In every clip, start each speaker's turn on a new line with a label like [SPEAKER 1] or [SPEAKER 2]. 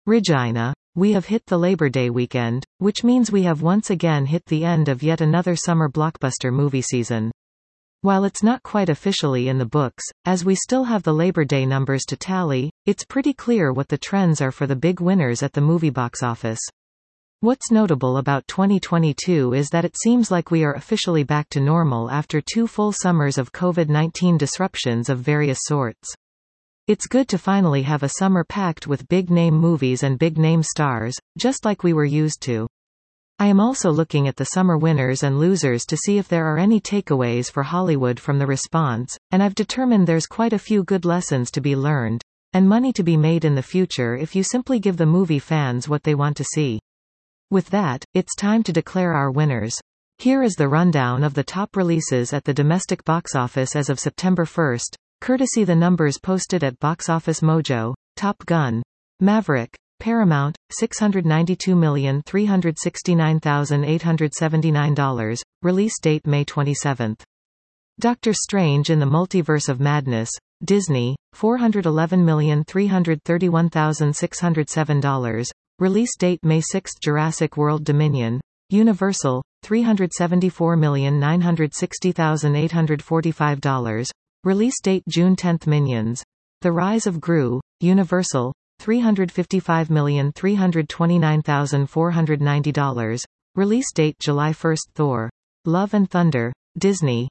[SPEAKER 1] Regina, we have hit the Labor Day weekend, which means we have once again hit the end of yet another summer blockbuster movie season. While it's not quite officially in the books, as we still have the Labor Day numbers to tally, it's pretty clear what the trends are for the big winners at the movie box office. What's notable about 2022 is that it seems like we are officially back to normal after 2 full summers of COVID-19 disruptions of various sorts. It's good to finally have a summer packed with big-name movies and big-name stars, just like we were used to. I am also looking at the summer winners and losers to see if there are any takeaways for Hollywood from the response, and I've determined there's quite a few good lessons to be learned, and money to be made in the future if you simply give the movie fans what they want to see. With that, it's time to declare our winners. Here is the rundown of the top releases at the domestic box office as of September 1st, courtesy the numbers posted at Box Office Mojo. Top Gun: Maverick, Paramount, $692,369,879, release date May 27. Doctor Strange in the Multiverse of Madness, Disney, $411,331,607, release date May 6. Jurassic World Dominion, Universal, $374,960,845, release date June 10. Minions: The Rise of Gru, Universal, $355,329,490, release date July 1. Thor: Love and Thunder, Disney,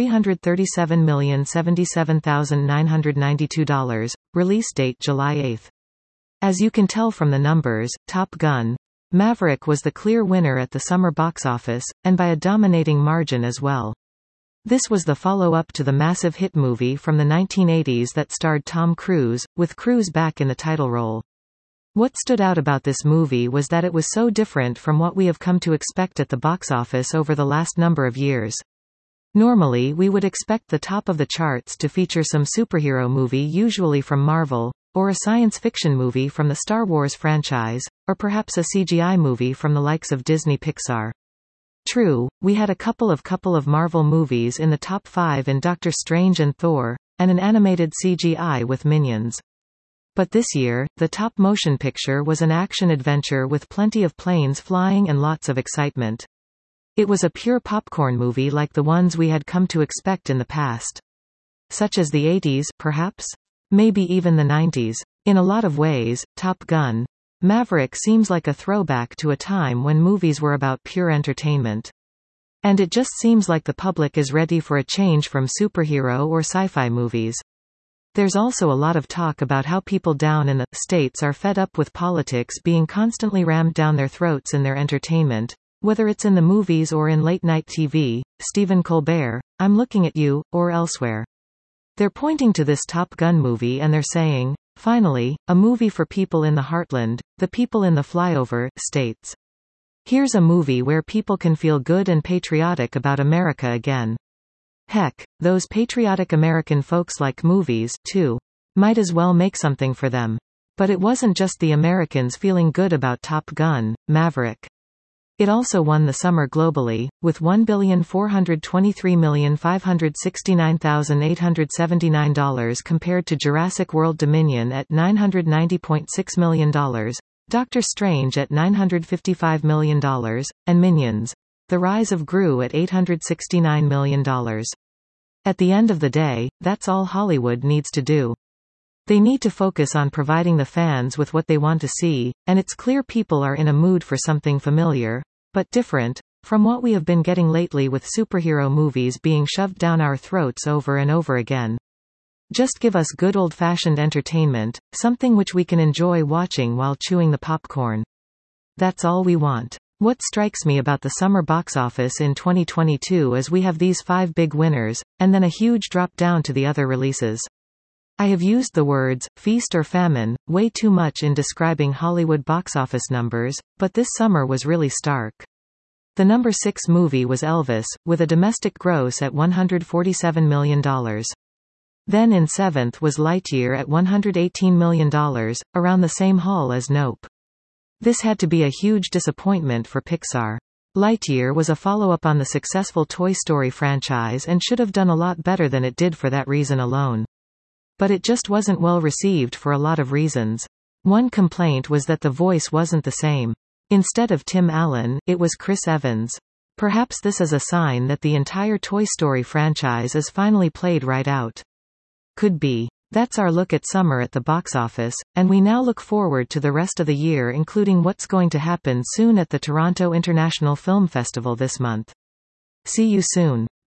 [SPEAKER 1] $337,077,992, release date July 8. As you can tell from the numbers, Top Gun: Maverick was the clear winner at the summer box office, and by a dominating margin as well. This was the follow-up to the massive hit movie from the 1980s that starred Tom Cruise, with Cruise back in the title role. What stood out about this movie was that it was so different from what we have come to expect at the box office over the last number of years. Normally we would expect the top of the charts to feature some superhero movie, usually from Marvel, or a science fiction movie from the Star Wars franchise, or perhaps a CGI movie from the likes of Disney Pixar. True, we had a couple of Marvel movies in the top 5 in Doctor Strange and Thor, and an animated CGI with Minions. But this year, the top motion picture was an action-adventure with plenty of planes flying and lots of excitement. It was a pure popcorn movie like the ones we had come to expect in the past. Such as the 80s, perhaps? Maybe even the 90s. In a lot of ways, Top Gun: Maverick seems like a throwback to a time when movies were about pure entertainment. And it just seems like the public is ready for a change from superhero or sci-fi movies. There's also a lot of talk about how people down in the States are fed up with politics being constantly rammed down their throats in their entertainment, whether it's in the movies or in late-night TV, Stephen Colbert, I'm Looking at You, or elsewhere. They're pointing to this Top Gun movie and they're saying, finally, a movie for people in the heartland, the people in the flyover states. Here's a movie where people can feel good and patriotic about America again. Heck, those patriotic American folks like movies, too. Might as well make something for them. But it wasn't just the Americans feeling good about Top Gun: Maverick. It also won the summer globally, with $1,423,569,879 compared to Jurassic World Dominion at $990.6 million, Doctor Strange at $955 million, and Minions: The Rise of Gru at $869 million. At the end of the day, that's all Hollywood needs to do. They need to focus on providing the fans with what they want to see, and it's clear people are in a mood for something familiar, but different, from what we have been getting lately with superhero movies being shoved down our throats over and over again. Just give us good old-fashioned entertainment, something which we can enjoy watching while chewing the popcorn. That's all we want. What strikes me about the summer box office in 2022 is we have these 5 big winners, and then a huge drop down to the other releases. I have used the words feast or famine way too much in describing Hollywood box office numbers, but this summer was really stark. The number 6 movie was Elvis, with a domestic gross at $147 million. Then in 7th was Lightyear at $118 million, around the same haul as Nope. This had to be a huge disappointment for Pixar. Lightyear was a follow-up on the successful Toy Story franchise and should have done a lot better than it did for that reason alone. But it just wasn't well received for a lot of reasons. One complaint was that the voice wasn't the same. Instead of Tim Allen, it was Chris Evans. Perhaps this is a sign that the entire Toy Story franchise is finally played right out. Could be. That's our look at summer at the box office, and we now look forward to the rest of the year, including what's going to happen soon at the Toronto International Film Festival this month. See you soon.